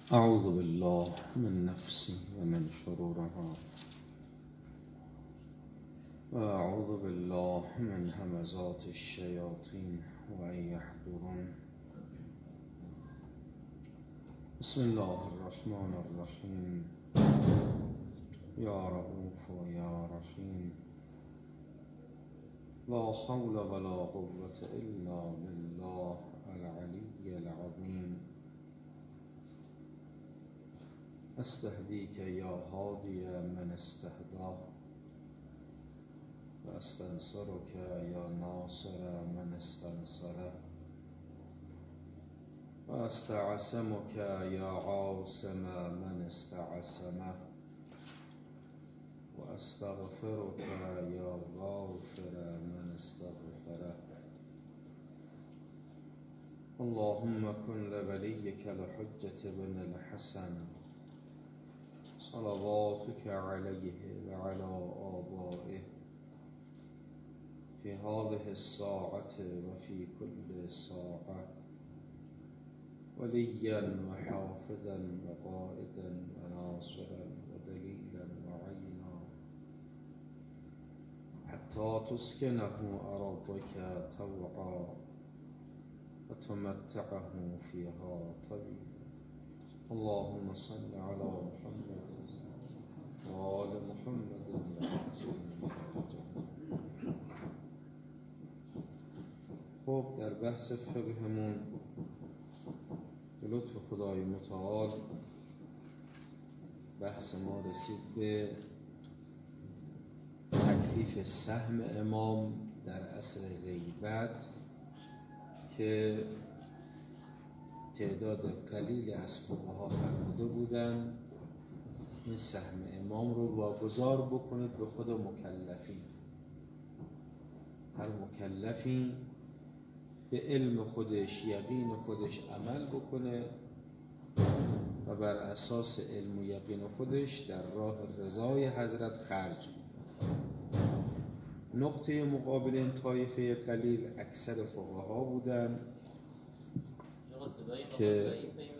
اعوذ بالله من نفسي ومن شرورها واعوذ بالله من همزات الشياطين وان يحضرون. بسم الله الرحمن الرحيم. يا رؤوف يا رحيم. لا حول ولا قوة إلا بالله العلي العظيم. استهديك يا هادي من استهداه، واستنصرك يا ناصر من استنصره، واستعصمك يا عاصم من استعصمه، واستغفرك يا غافر من استغفره. اللهم كن لوليك الحجة بن الحسن صلواتك عليه وعلى آبائه في هذه الساعة وفي كل ساعة وليا وحافظا وقائدا وناصرا ودليلا وعينا، حتى تسكنه أرضك طوعا وتمتعه فيها طويلا. اللهم صل على محمد وآل محمد خب در بحث فقهمون به لطف خدای متعال بحث ما رسید به تکلیف سهم امام در عصر غیبت که تعداد قلیل از فقها فرموده بودند این سهم امام رو واگذار بکنید به خود مکلفین. هر مکلفی به علم خودش یقین خودش عمل بکنه و بر اساس علم و یقین خودش در راه رضای حضرت خرج بکنه. نقطه مقابل این طایفه قلیل اکثر فقها بودن که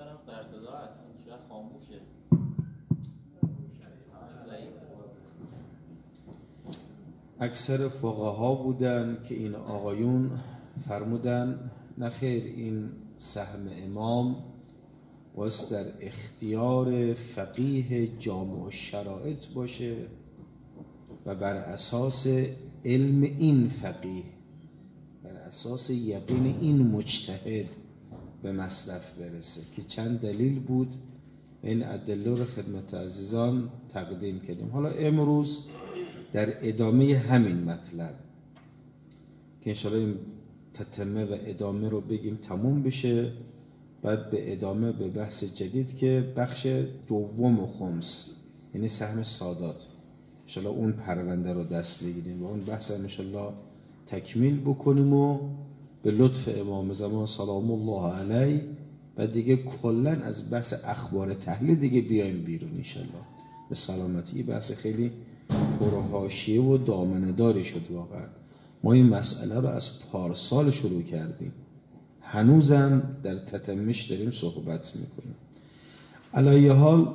اکثر فقها بودن که این آقایون فرمودن نخیر، این سهم امام واسه در اختیار فقیه جامع الشرائط باشه و بر اساس علم این فقیه، بر اساس یقین این مجتهد به مصرف برسه که چند دلیل بود. این ادله رو خدمت عزیزان تقدیم کردیم. حالا امروز در ادامه همین مطلب که انشاءالله این تتمه و ادامه رو بگیم تموم بشه، بعد به ادامه به بحث جدید که بخش دوم خمس یعنی سهم سادات، انشاءالله اون پرونده رو دست بگیریم و اون بحث انشاءالله تکمیل بکنیم و به لطف امام زمان سلام الله علیه و دیگه کلن از بحث اخبار تحلیل دیگه بیایم بیرون انشاءالله به سلامتی. بحث خیلی پرحاشیه و دامنه‌داری شد. واقعا ما این مسئله رو از پارسال شروع کردیم، هنوزم در تتمش داریم صحبت میکنیم. علیه حال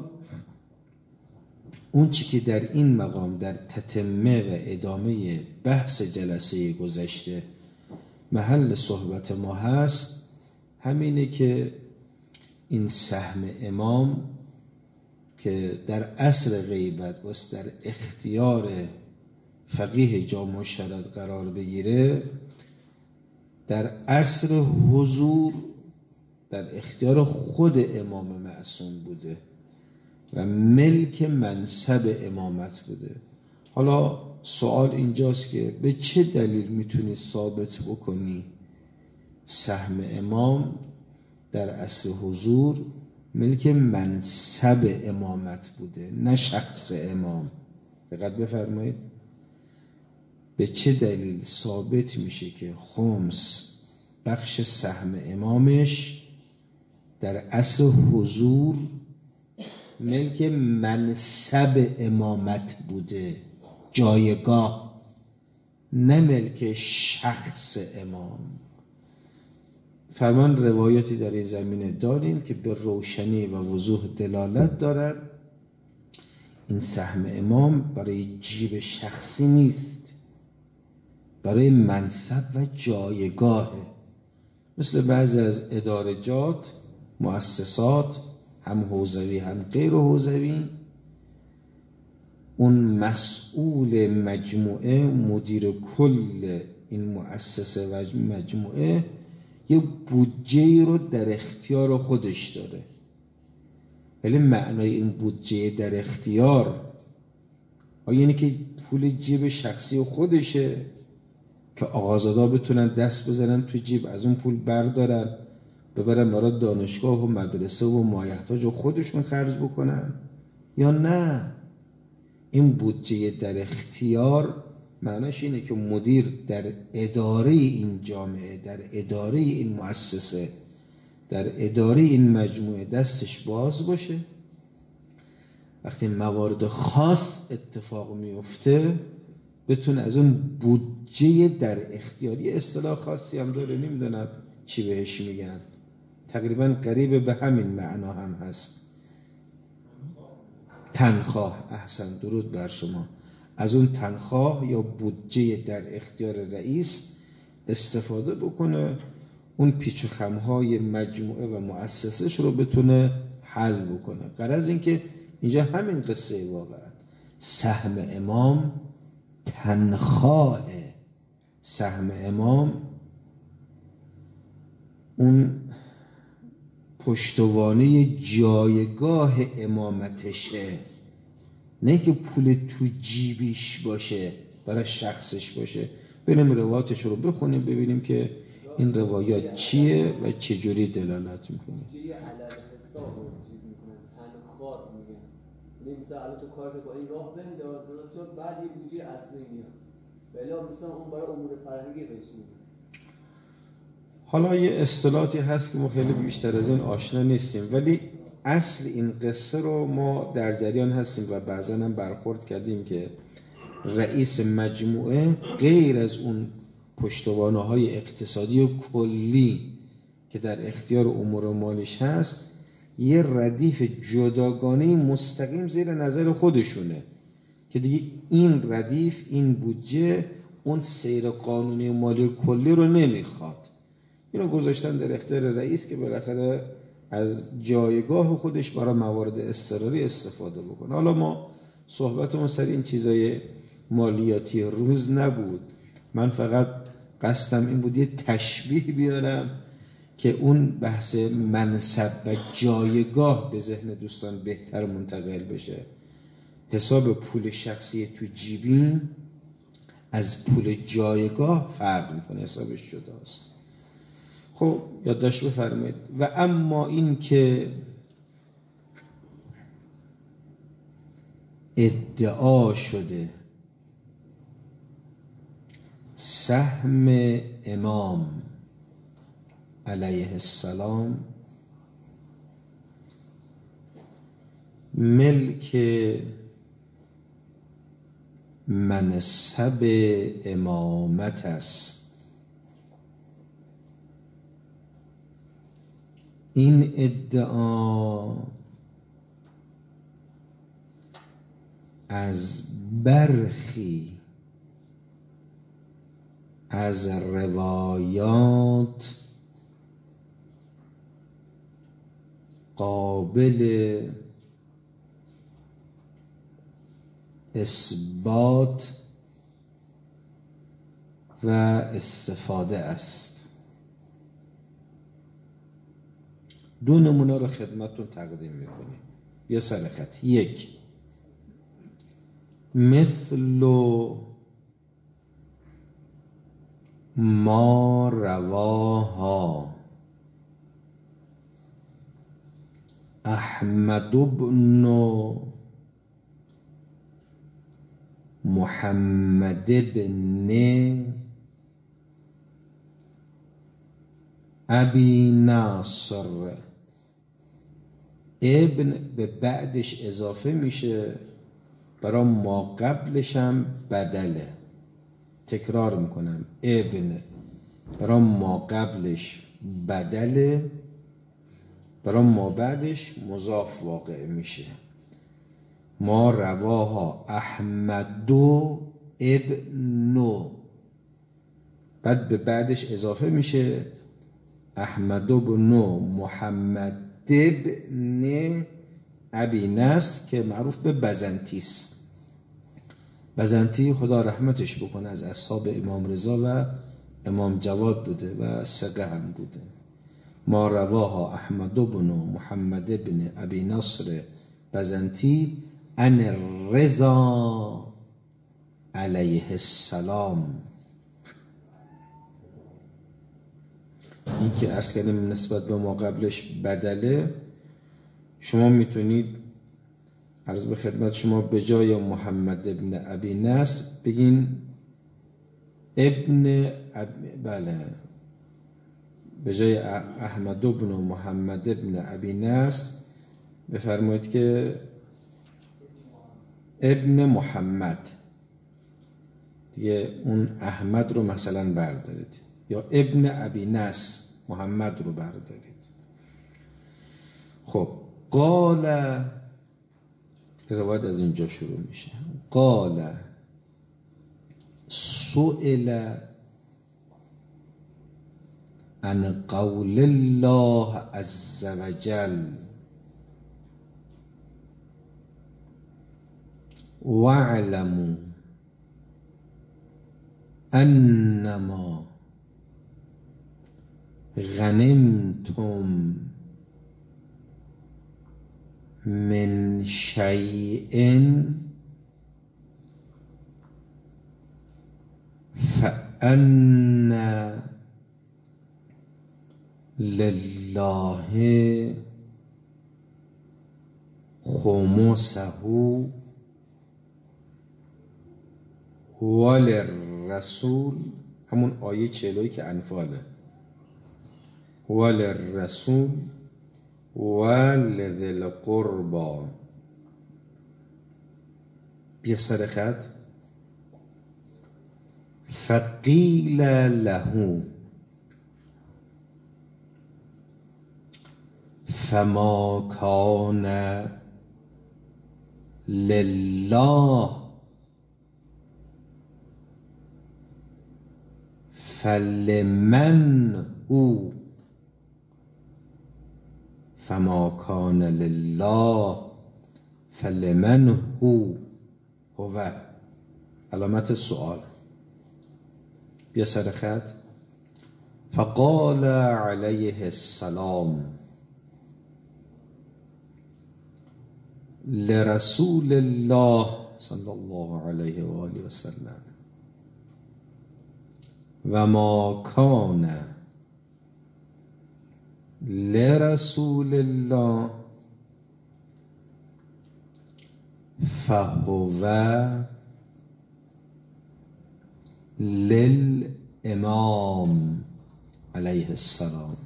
اون چی که در این مقام در تتمه و ادامه بحث جلسه گذشته محل صحبت ما هست همینه که این سهم امام که در عصر غیبت واسه در اختیار فقیه جامع الشرائط قرار بگیره، در عصر حضور در اختیار خود امام معصوم بوده و ملک منصب امامت بوده. حالا سوال اینجاست که به چه دلیل میتونی ثابت بکنی سهم امام در عصر حضور ملک منصب امامت بوده نه شخص امام؟ دقت بفرمایید. به چه دلیل ثابت میشه که خمس بخش سهم امامش در عصر حضور ملک منصب امامت بوده، جایگاه، نه ملک شخص امام؟ فرمان روایاتی در این زمینه داریم که به روشنی و وضوح دلالت دارد این سهم امام برای جیب شخصی نیست، برای منصب و جایگاهه. مثل بعضی از ادارجات، مؤسسات، هم حوزوی هم غیر حوزوی، اون مسئول مجموعه، مدیر کل این مؤسسه و مجموعه یه بودجه رو در اختیار خودش داره. ولی معنای این بودجه در اختیار آیا اینه که پول جیب شخصی خودشه که آقازادا بتونن دست بزنن تو جیب، از اون پول بردارن ببرن برای دانشگاه و مدرسه و مایحتاج و خودشون خرج بکنن؟ یا نه، این بودجه در اختیار معناش اینه که مدیر در اداره این جامعه، در اداره این مؤسسه، در اداره این مجموعه دستش باز باشه. وقتی موارد خاص اتفاق میفته بتونه از اون بودجه در اختیاری، اصطلاح خاصی هم داره، نمیدونم چی بهش میگن، تقریبا قریب به همین معنا هم هست، تنخواه. احسن، درود بر شما. از اون تنخواه یا بودجه در اختیار رئیس استفاده بکنه، اون پیچ و خمهای مجموعه و مؤسسش رو بتونه حل بکنه. غرض این که اینجا همین قصه واقعا سهم امام تنخواهه، سهم امام اون پشتوانه جایگاه امامتشه، نه که پول تو جیبیش باشه برای شخصش باشه. بریم روایاتش رو بخونیم ببینیم که این روایات چیه و چجوری دلالت میکنه. مثلا الان تو کارت با این راه بنداز درست شد، بعد یه بودجه اصلی میاد بلا مثلا اون برای امور فرهنگی بهش میده. حالا یه اصطلاحی هست که ما خیلی بیشتر از این آشنا نیستیم، ولی اصل این قصه رو ما در جریان هستیم و بعضا هم برخورد کردیم که رئیس مجموعه غیر از اون پشتوانه‌های اقتصادی کلی که در اختیار امور مالیش هست، یه ردیف جداگانه مستقیم زیر نظر خودشونه که دیگه این ردیف، این بودجه، اون سیر قانونی مالی کلی رو نمیخواد. اینو گذاشتن در اختیار رئیس که بالاخره از جایگاه خودش برای موارد اضطراری استفاده بکنه. حالا ما صحبتمون سر این چیزای مالیاتی روز نبود، من فقط قصدم این بود یه تشبیه بیارم که اون بحث منصب و جایگاه به ذهن دوستان بهتر منتقل بشه. حساب پول شخصی تو جیبین از پول جایگاه فرق میکنه، حسابش جداست. خب یادداشت بفرمایید. و اما این که ادعا شده سهم امام علیه السلام ملک منصب امامت است، این ادعا از برخی از روایات قابل اثبات و استفاده است. دو نمونه رو خدمتتون تقدیم میکنیم یه سر خط. یک، مثل ما رواها احمد بن محمد بن ابی ناصر، ابن به بعدش اضافه میشه، برای ما قبلش هم بدله. تکرار میکنم، ابن برای ما قبلش بدل برای ما بعدش مضاف واقع میشه. ما رواها احمد ابن، بعد به بعدش اضافه میشه احمد ابن محمد ابن ابی نصر که معروف به بزنطی است. بزنطی خدا رحمتش بکنه از اصحاب امام رضا و امام جواد بوده و ثقه هم بوده. ما رواها احمد ابن محمد ابن ابی نصر بزنطی عن الرضا علیه السلام. این که عرض کردیم نسبت به ما قبلش بدله، شما میتونید عرض به خدمت شما به جای محمد ابن ابی نصر بگین بله، به جای احمد ابن محمد ابن ابی نصر بفرمایید که ابن محمد، دیگه اون احمد رو مثلا بردارید، یا ابن ابی نصر محمد رو بردارید. خب قال، روایت از اینجا شروع میشه. قال سئل عن قول الله عز وجل واعلموا انما غنمتم من شیء فأن لله خمسه وللرسول، همون آیه 40 که انفاله، وللرسول ولذی القربى. بیا سر خط. فقیل له فما کان لله فلمن او، فما کان لله فلمن هو علامت سؤال. بیا سر خط. فقال علیه السلام لرسول الله صلی الله علیه و آله و سلم و ما کان لرسول الله فهو للامام علیه السلام.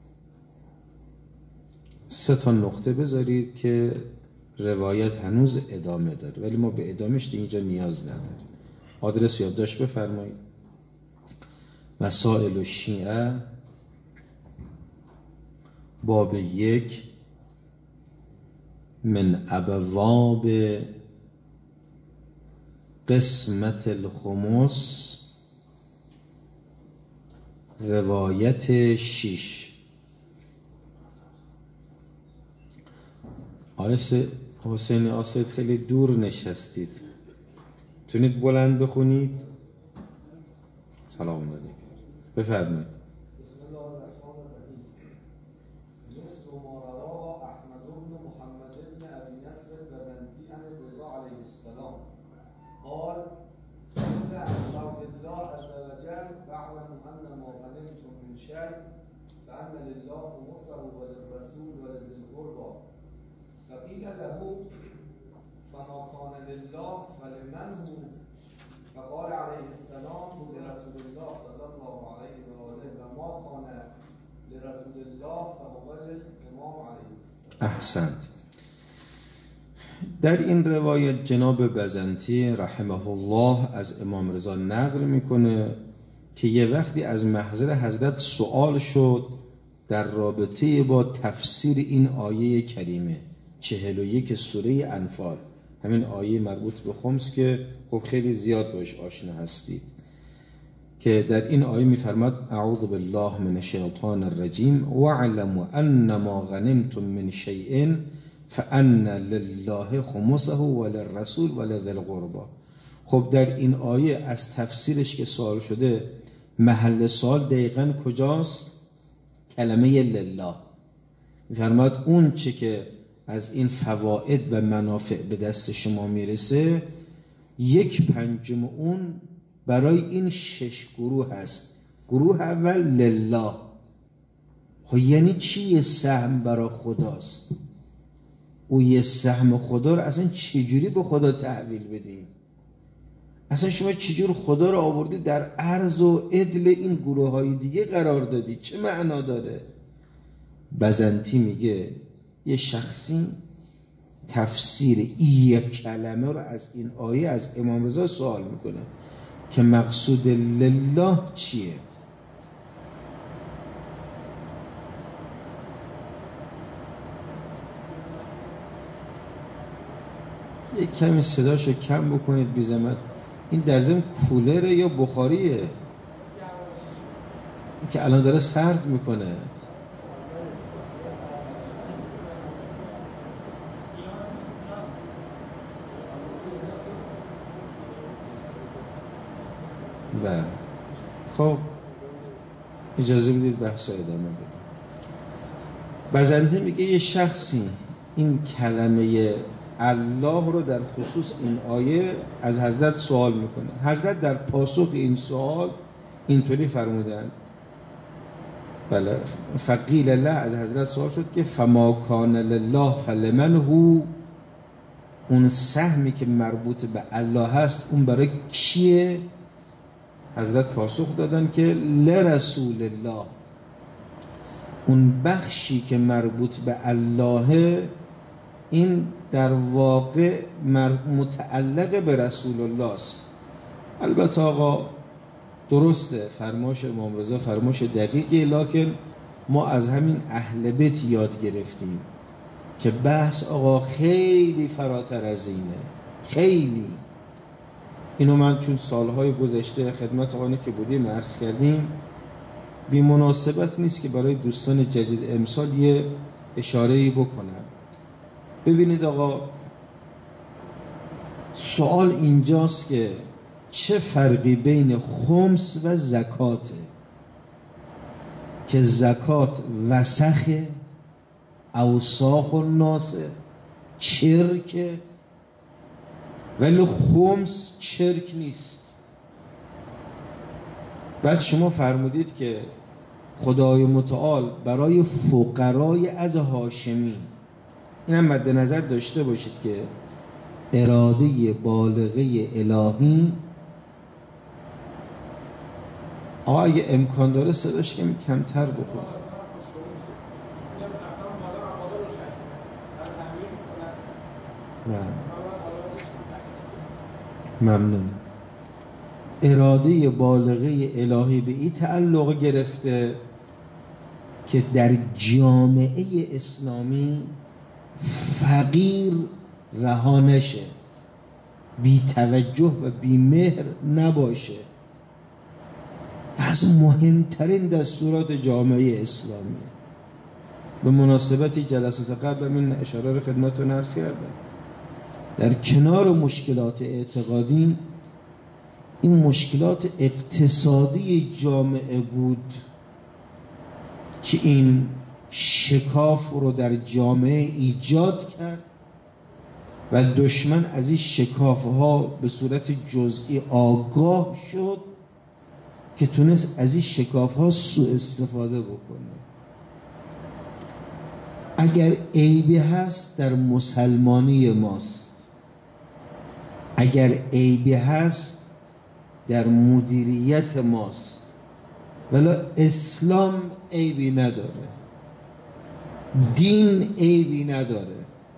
3 نقطه بذارید که روایت هنوز ادامه داره، ولی ما به ادامهش دیگه اینجا نیاز نداریم. آدرس یادداشت بفرمایید. مسائل الشیعه باب 1 من ابواب قسمت الخمس، روایت 6. حسین آسد خیلی دور نشستید، تونید بلند بخونید؟ سلام علیکم. بفرمایید. بسم الله الرحمن الرحیم. مثل ما رواه احمد بن محمد بن ابی نصر البزنطی عن رضا علیه السلام قال قال اصحاب الله عز وجل فاعلموا ان ما غنمتم من شيء فان لله خمسه وللرسول ولذي القربى فقيل له فما كان لله فلمن هو فقال علیه السلام لرسول الله صلی الله علیه و آله و ما کان لرسول الله فهو للامام علیه السلام. احسنت. در این روایت جناب بزنطی رحمه الله از امام رضا نقل میکنه که یه وقتی از محضر حضرت سوال شد در رابطه با تفسیر این آیه کریمه 41 سوره انفال، همین آیه مربوط به خمس که خب خیلی زیاد باش آشنا هستید، که در این آیه می‌فرماد اعوذ بالله من الشیطان الرجیم واعلموا انما غنمتم من شیء فان لله خمسه وللرسول ولذی القربى. خب در این آیه از تفسیرش که سوال شده، محل سوال دقیقاً کجاست؟ کلمه لله. می‌فرماد اون چه که از این فواید و منافع به دست شما میرسه 1/5 اون برای این 6 گروه هست. گروه اول لله. خب یعنی چی؟ یه سهم برای خداست. او یه سهم خدا رو اصلا چجوری به خدا تحویل بدیم؟ اصلا شما چجور خدا رو آوردی در عرض و عدل این گروه های دیگه قرار دادی؟ چه معنا داره؟ بزنتی میگه یه شخصی تفسیر این کلمه رو از این آیه از امام رضا سوال میکنه که مقصود لله چیه؟ یک کمی صداشو کم بکنید بی زحمت. این در ضمن کولره یا بخاریه؟ این که الان داره سرد میکنه. بله خب اجازه بدید بحث ادامه بدیم. بزنده میگه یه شخصی این کلمه الله رو در خصوص این آیه از حضرت سوال میکنه. حضرت در پاسخ این سوال اینطوری فرمودن، بله، فقیل الله، از حضرت سوال شد که فما کان لله فلمن هو، اون سهمی که مربوط به الله هست اون برای کیه؟ حضرت پاسخ دادن که لرسول الله، اون بخشی که مربوط به الله این در واقع متعلق به رسول الله است. البته آقا درسته، فرماش امام رضا فرماش دقیقی، لکن ما از همین اهل بیت یاد گرفتیم که بحث آقا خیلی فراتر از اینه، خیلی. اینو من چون سالهای گذشته خدمت آقایانی که بودیم عرض کردیم، بی مناسبت نیست که برای دوستان جدید امسال یه اشاره‌ای بکنم. ببینید آقا، سوال اینجاست که چه فرقی بین خمس و زکاته؟ که زکات وسخه، اوساخ الناس، چرکه، ولی خمس چرک نیست. بعد شما فرمودید که خدای متعال برای فقرای از هاشمی، اینم مد نظر داشته باشید که اراده بالغه الهی، آقا اگه امکان داره صداش کمی کمتر بکن. ممنونم. اراده بالغه الهی به این تعلق گرفته که در جامعه اسلامی فقیر رها نشه، بی توجه و بی مهر نباشه. از مهمترین دستورات جامعه اسلامی. به مناسبت جلسات قبل من اشاره رو خدمتتون عرض کردم، در کنار مشکلات اعتقادی این مشکلات اقتصادی جامعه بود که این شکاف رو در جامعه ایجاد کرد و دشمن از این شکاف‌ها به صورت جزئی آگاه شد که تونست از این شکاف‌ها سوء استفاده بکنه. اگر عیبی هست در مسلمانی ماست، اگر عیبی هست در مدیریت ماست، ولی اسلام عیبی نداره، دین عیبی نداره.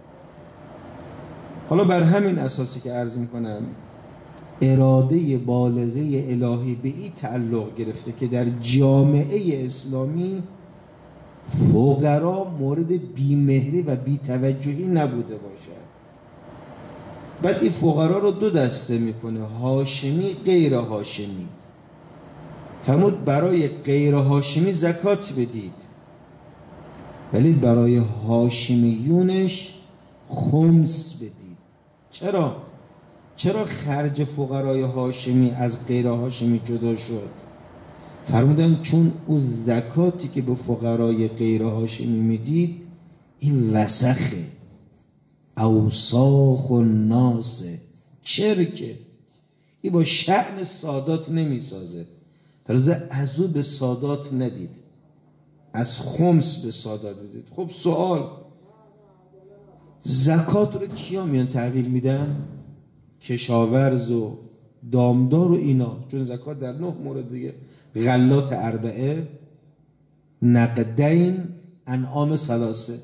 حالا بر همین اساسی که عرض میکنم اراده بالغه الهی به این تعلق گرفته که در جامعه اسلامی فقرا مورد بیمهری و بی‌توجهی نبوده باشد. بعد این فقرا رو دو دسته میکنه، هاشمی غیر هاشمی. فرمود برای غیر هاشمی زکات بدید، ولی برای هاشمیونش خمس بدید. چرا خرج فقرای هاشمی از غیر هاشمی جدا شد؟ فرمودن چون او زکاتی که به فقرای غیر هاشمی میدید این وسخه، اوساخ و ناسه، چرکه، این با شأن سادات نمیسازه. فرزه از او به سادات ندید، از خمس به سادات بدید. خب سوال، زکات رو کیا میان تحویل میدن؟ کشاورز و دامدار و اینا، چون زکات در 9 مورد دیگه، غلات 4، نقدین، انعام 3.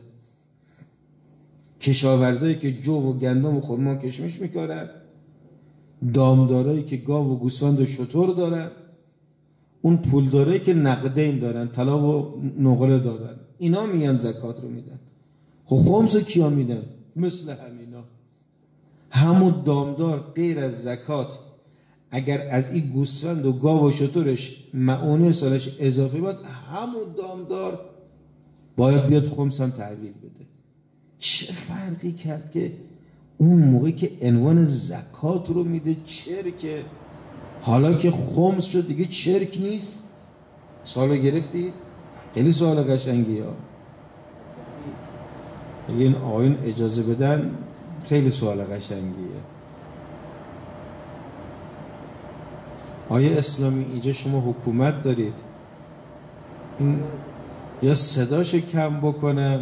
کشاورزایی که جو و گندم و خرما و کشمش میکارن، دامدارایی که گاو و گوسفند و شتر دارن، اون پولدارایی که نقدین دارن، طلا و نقره دارن، اینا میان زکات رو میدن. خب خمس رو کیا میدن؟ مثل همینا، همون دامدار غیر از زکات اگر از این گوسفند و گاو و شترش معونه سالش اضافه بود، همون دامدار باید بیاد خمس هم تحویل بده. چه فرقی کرد که اون موقعی که عنوان زکات رو میده چرکه، حالا که خمس شد دیگه چرک نیست؟ سوالو گرفتید؟ خیلی سوال قشنگی ها. اگه این آقایون اجازه بدن خیلی سوال قشنگیه. آیا اسلامی اینجا شما حکومت دارید؟ این یا صداشو کم بکنم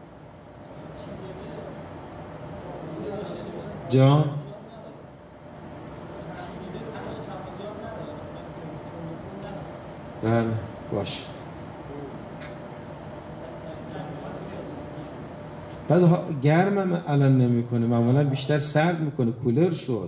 جان؟ بله باش. بعد گرمم الان نمی کنه، معمولا بیشتر سرد میکنه، کولر شد.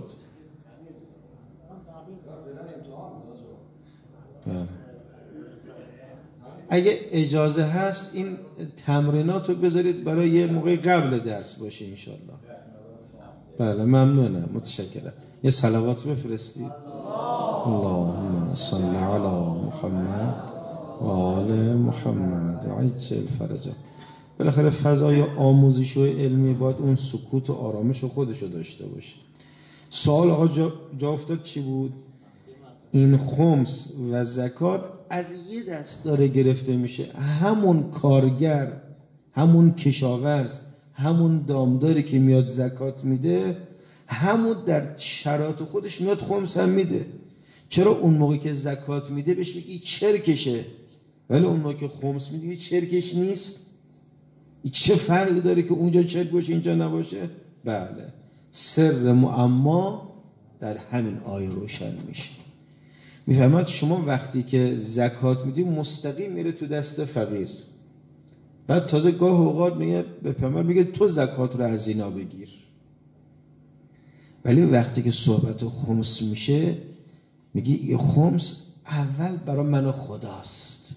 اگه اجازه هست این تمرینات رو بذارید برای یه موقع قبل درس باشه انشالله. بله ممنونم، متشکرم. یه صلوات بفرستید. اللهم صل علی محمد و آل محمد و عجل فرجه. بالاخره فضای آموزش و علمی باید اون سکوت و آرامش و خودشو داشته باشه. سوال آقا جا افتاد چی بود؟ این خمس و زکات از یه دست داره گرفته میشه، همون کارگر، همون کشاورز، همون دامداری که میاد زکات میده، همون در شرایط خودش میاد خمس هم میده. چرا اون موقع که زکات میده بهش میگی چرکشه، ولی اون موقع که خمس میده چرکش نیست؟ چه فرقی داره که اونجا چرک باشه اینجا نباشه؟ بله، سر معما در همین آیه روشن میشه. میفهمد شما وقتی که زکات میدی مستقیم میره تو دست فقیر، بعد تازه گاه اوقات میگه به پیامبر میگه تو زکات رو از اینا بگیر. ولی وقتی که صحبت خمس میشه میگی این خمس اول برای من و خداست،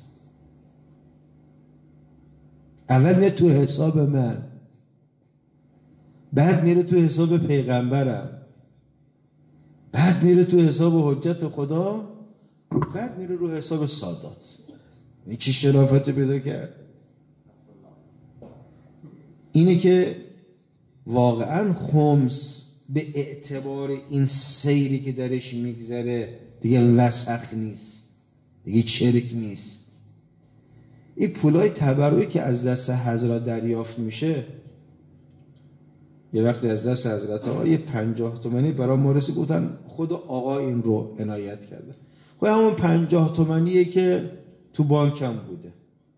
اول میره تو حساب من، بعد میره تو حساب پیغمبرم، بعد میره تو حساب حجت خدا، بعد میره رو حساب سادات. این چی شرافت پیدا کرد؟ اینه که واقعا خمس به اعتبار این سیری که درش میگذره دیگه وسخ نیست، دیگه چرک نیست. این پولای تبرعی که از دست حضرت دریافت میشه، یه وقتی از دست حضرت آقا 50 تومانی برای ما رسید، گفتن خود آقا این رو عنایت کرده. خب همون 50 تومانیه که تو بانکم بوده.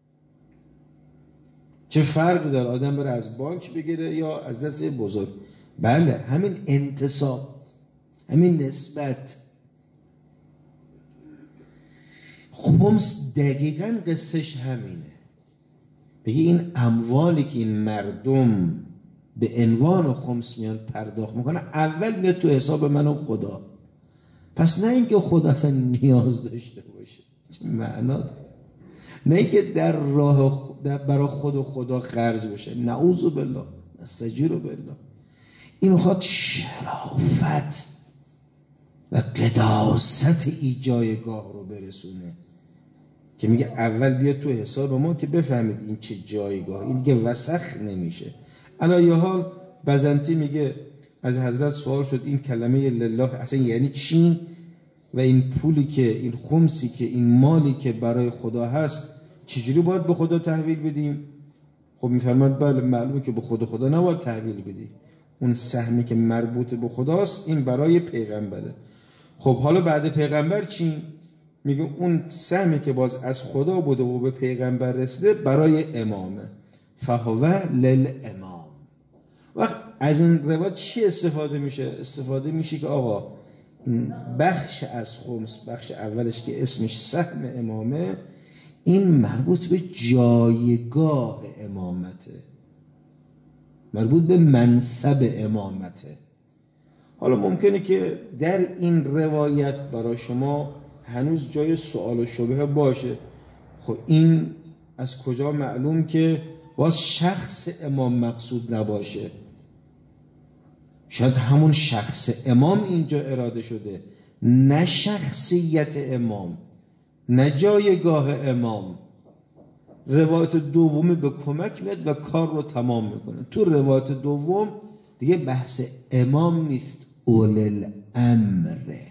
چه فرقی داره آدم بره از بانک بگیره یا از دست بزرگ؟ بله، همین انتصاب، همین نسبت. خمس دقیقاً قصهش همینه. بگی این اموالی که این مردم به عنوان خمس میان پرداخت میکنه، اول میاد تو حساب من و خدا. پس نه اینکه خدا اصلا نیاز داشته باشه، چه معنا داره؟ نه اینکه در راه برای خود و خدا خرج بشه. نعوذ بالله، نستجیر بالله. این میخواد شرافت و قداست ای جایگاه رو برسونه که میگه اول بیا تو حساب ما که بفهمید این چه جایگاه، این دیگه وسخ نمیشه. علی حال بزنتی میگه از حضرت سوال شد این کلمه لله اصلا یعنی چی و این پولی که، این خمسی که، این مالی که برای خدا هست چجوری باید به خدا تحویل بدیم؟ خب میفرماد بله معلومه که به خدا نباید تحویل بدی، اون سهمی که مربوط به خداست این برای پیغمبره. خب حالا بعد پیغمبر چی؟ میگه اون سهمی که باز از خدا بوده و به پیغمبر رسیده برای امامه. فهو للامام. وقت از این روایت چی استفاده میشه؟ استفاده میشه که آقا این بخش از خمس، بخش اولش که اسمش سهم امامه، این مربوط به جایگاه امامته، مربوط به منصب امامته. حالا ممکنه که در این روایت برای شما هنوز جای سوال و شبهه باشه. خب این از کجا معلوم که باز شخص امام مقصود نباشه؟ شاید همون شخص امام اینجا اراده شده، نه شخصیت امام، نه جایگاه امام. روایت دومی به کمک میاد و کار رو تمام میکنه. تو روایت دوم دیگه بحث امام نیست، اول الامر.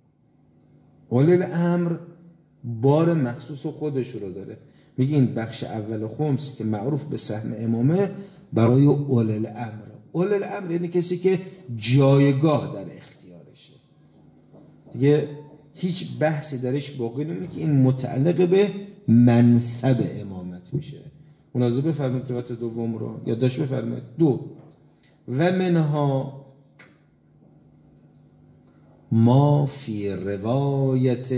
اول الامر بار مخصوص خودش رو داره. میگه این بخش اول خمس که معروف به سهم امامه برای اول الامر. اول الامر یعنی کسی که جایگاه در اختیارشه، دیگه هیچ بحثی درش باقی نمیمونه که این متعلق به منصب امامت میشه. ملاحظه بفرمایید روایت دوم رو یادداشت بفرمایید. دو، و منها ما فی روایت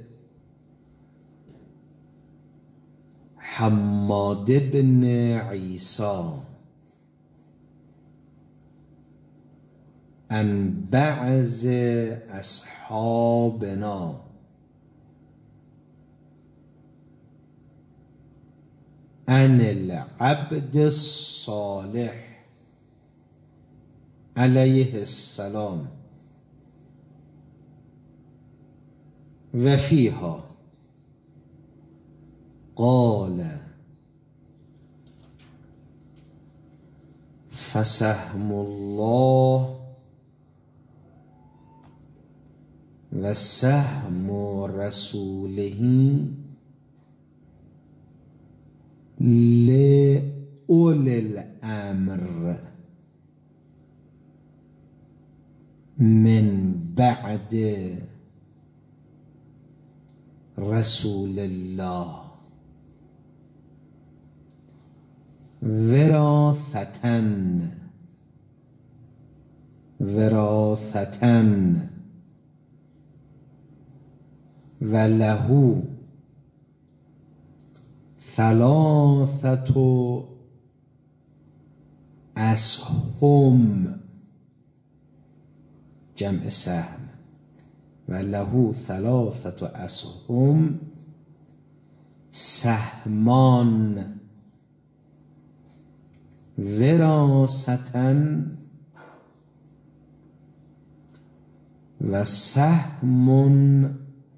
حماد بن عیسی عن بعض اصحابنا عن العبد الصالح علیه السلام و فیها قال فسهم الله و سهم رسوله لأول الامر من بعد رسول الله وراثتن و له ثلاثة اسهم جمع سهم و له ثلاثة اسهم سهمان وراثتن و سهم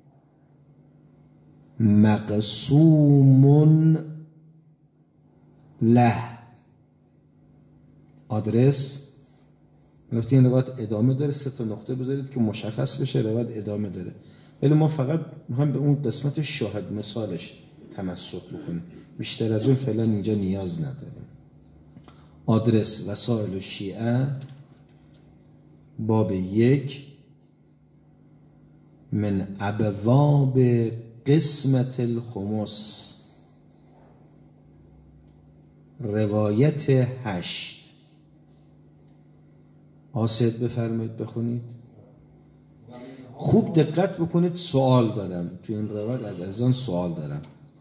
مقسوم له. آدرس البته این روایت ادامه داره، 3 نقطه بذارید که مشخص بشه روایت ادامه داره، ولی ما فقط میخوایم به اون قسمت شاهد مثالش تمسک بکنیم، بیشتر از اون فعلا اینجا نیاز نداریم. آدرس وسائل الشیعه باب 1 من ابواب قسمت الخمس روایت 8. آسد بفرمایید بخونید. خوب دقت بکنید، سوال دارم تو این روایت، از عزیزان سوال دارم.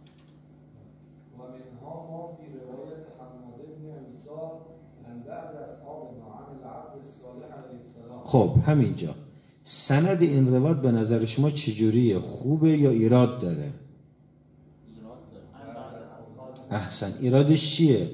خب همینجا سند این روایت به نظر شما چجوریه؟ خوبه یا ایراد داره؟ احسن. ایرادش چیه؟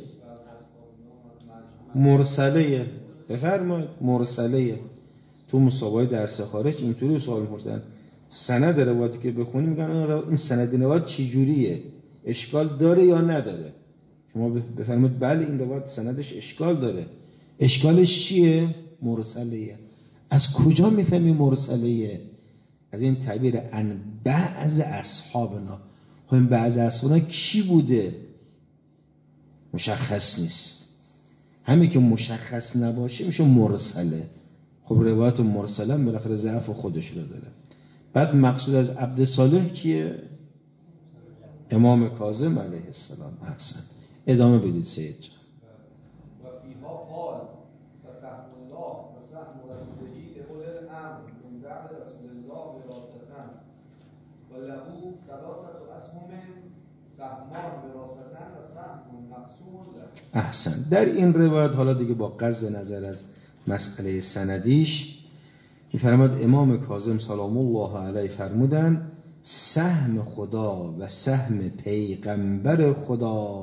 مرسله. بفرمایید. مرسله. تو مسابقه درس خارج اینطوری سوال می‌پرسن سند روایتی که بخونی میگن این سند روایت چی جوریه؟ اشکال داره یا نداره؟ شما بفرمایید بله این روایت سندش اشکال داره. اشکالش چیه؟ مرسله. از کجا میفهمی مرسله؟ از این تعبیر ان بعض اصحابنا. خب این بعض اصحابنا کی بوده؟ مشخص نیست. همین که مشخص نباشه میشه مرسله. خب روایت مرسله بالاخره ضعف خودش رو داره. بعد مقصود از عبد صالح کیه؟ امام کاظم علیه السلام. احسن. ادامه بدید سید جان. و فیها قال فسهم الله و سهم رسوله لأولی الامر من بعد رسول الله وراثة و له ثلاثة اسهم سهمان وراثة و سهم مقسوم له. احسن. در این روایت حالا دیگه با غض نظر از مسئله سندیش می‌فرماد امام کاظم سلام الله علیه فرمودن سهم خدا و سهم پیغمبر خدا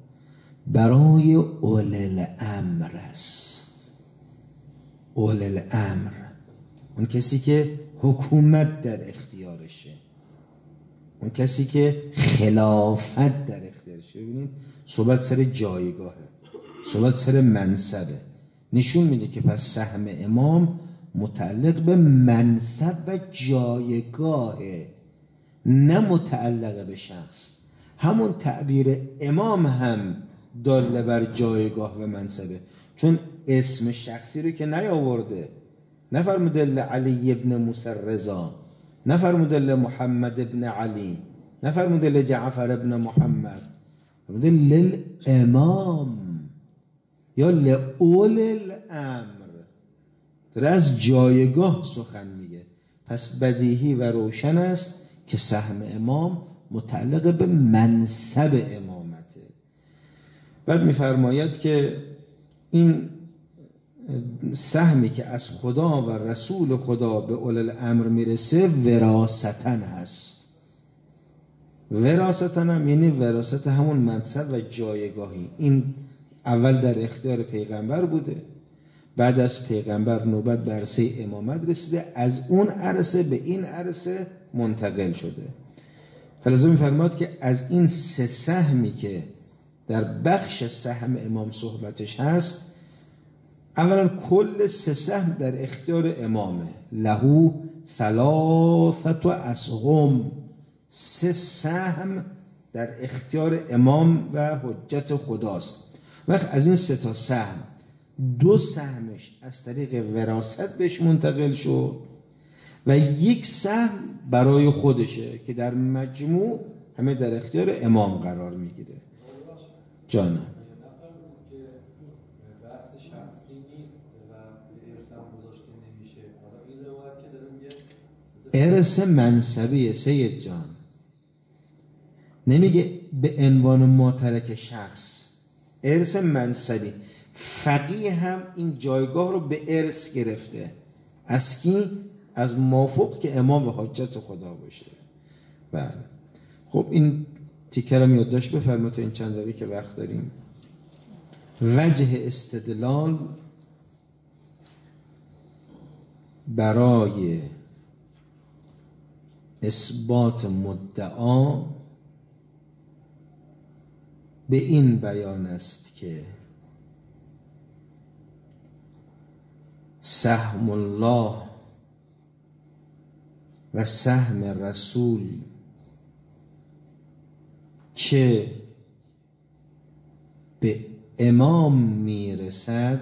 برای اولی الامر است. اولی الامر اون کسی که حکومت در اختیارشه، اون کسی که خلافت در اختیارشه. ببینید صحبت سر جایگاهه، صحبت سر منصبه. نشون میده که پس سهم امام متعلق به منصب و جایگاهه، نه متعلق به شخص. همون تعبیر امام هم داله بر جایگاه و منصبه، چون اسم شخصی رو که نیاورده. نفرموده علی ابن موسی رضا، نفرموده محمد ابن علی، نفرموده جعفر ابن محمد، فرموده للامام یا لأولی الامر. داره از جایگاه سخن میگه. پس بدیهی و روشن است که سهم امام متعلق به منصب امامته. بعد میفرماید که این سهمی که از خدا و رسول خدا به اولی الامر میرسه وراثتاً هست. وراثتاً هم یعنی وراثت همون منصب و جایگاهی. این اول در اختیار پیغمبر بوده، بعد از پیغمبر نوبت به عرصه امامت رسیده، از اون عرصه به این عرصه منتقل شده. فلذا می‌فرماد که از این سه سهمی که در بخش سهم امام صحبتش هست، اولا کل سه سهم در اختیار امامه. لهو ثلاثة اسهم. سه سهم در اختیار امام و حجت خداست. وقت از این سه تا سهم دو سهمش از طریق وراثت بهش منتقل شد و یک سهم برای خودشه که در مجموع همه در اختیار امام قرار میگیره. جانم بحث شخصی نیست و به ارث هم گذاشته نمیشه. حالا این روایت که داره میگه ارث منصبیه سید جان، نمیگه به عنوان ماترک شخص. ارث منصبی. فقیه هم این جایگاه رو به ارث گرفته. از کی؟ از موافق که امام و حجت خدا باشه. بله. خب این تیکه رو یادداشت بفرمایید تا این چند دقیقه که وقت داریم. وجه استدلال برای اثبات مدعا به این بیان است که سهم الله و سهم رسول که به امام میرسد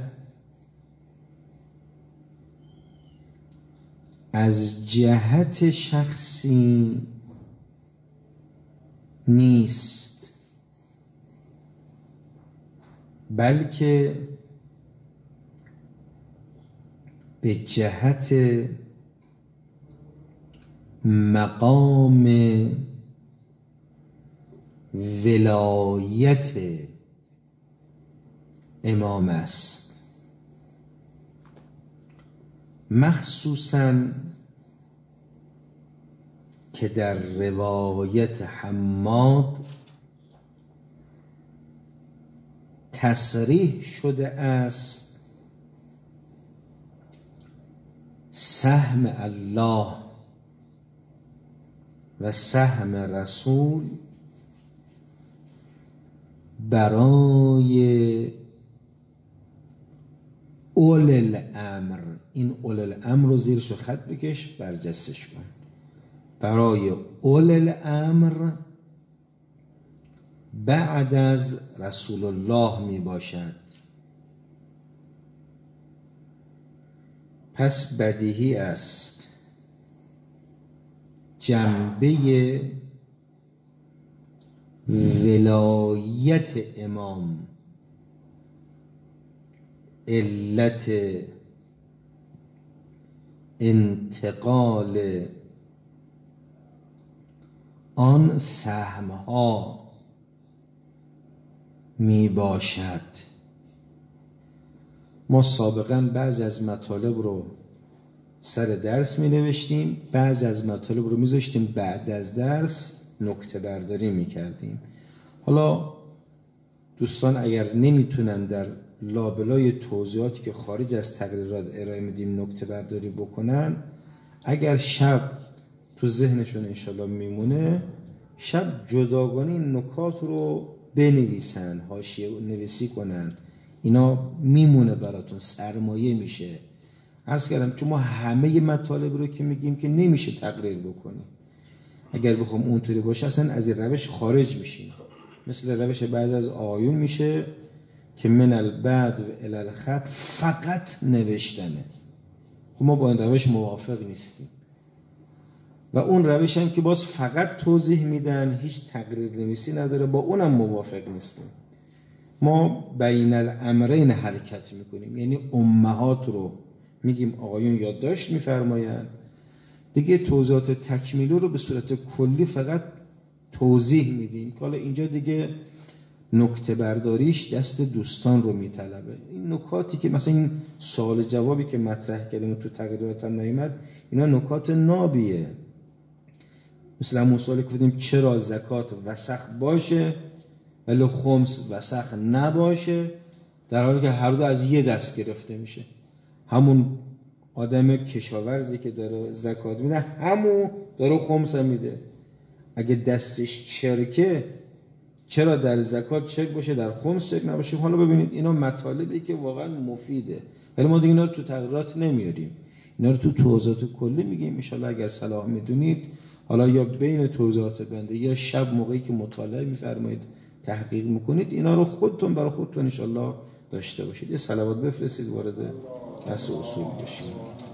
از جهت شخصی نیست، بلکه به جهت مقام ولایت امام است. مخصوصاً که در روایت حماد تصریح شده است سهم الله و سهم رسول برای اول الامر. این اول الامر رو زیرش رو خط بکش، برجستش کن. برای اول الامر بعد از رسول الله می باشد. پس بدیهی است جنبه ولایت امام علت انتقال آن سهمها می باشد. ما سابقا بعضی از مطالب رو سر درس می نوشتیم، بعضی از مطالب رو می ذاشتیم بعد از درس نکته برداری می کردیم. حالا دوستان اگر نمیتونن در لابلای توضیحاتی که خارج از تقریرات ارائه میدیم نکته برداری بکنن، اگر شب تو ذهنشون انشالله میمونه، شب جداگانه این نکات رو بنویسن، حاشیه نویسی کنن، اینا میمونه براتون، سرمایه میشه. عرض کردم چون ما همه مطالب رو که میگیم که نمیشه تقریر بکنیم، اگر بخوام اونطوری باشه اصلا از این روش خارج میشیم. مثل روش بعضی از آیون میشه که من البدو الی الخط فقط نوشتنه. خب ما با این روش موافق نیستیم و اون روش هم که باز فقط توضیح میدن، هیچ تقریر نویسی نداره، با اونم موافق نیستیم. ما بین الامرین حرکت میکنیم، یعنی امهات رو میگیم آقایون یادداشت میفرماین، دیگه توضیحات تکمیلی رو به صورت کلی فقط توضیح میدیم که حالا اینجا دیگه نکته برداریش دست دوستان رو میطلبه. این نکاتی که مثلا این سوال جوابی که مطرح کردیم تو تقریرات هم نیامد، اینا نکات نابیه. مثلا همون سوالی که گفتیم چرا زکات وسخ باشه ولی خمس وسخ نباشه، در حالی که هر دو از یه دست گرفته میشه. همون آدم کشاورزی که داره زکات میده همون داره خمس میده. اگه دستش چرکه چرا در زکات چرک باشه در خمس چرک نباشه؟ حالا ببینید اینا مطالبی که واقعا مفیده، ولی ما دیگه اینا رو تو تقریرات نمیاریم، اینا رو تو توضیحات کلی میگیم. ان شاءالله اگر صلاح میدونید حالا یا بین توضیحات بنده یا شب موقعی که مطالعه میفرمایید تحقیق میکنید، اینا رو خودتون برای خودتون ان شاءالله داشته باشید. یه صلوات بفرستید وارد درس اصول بشید.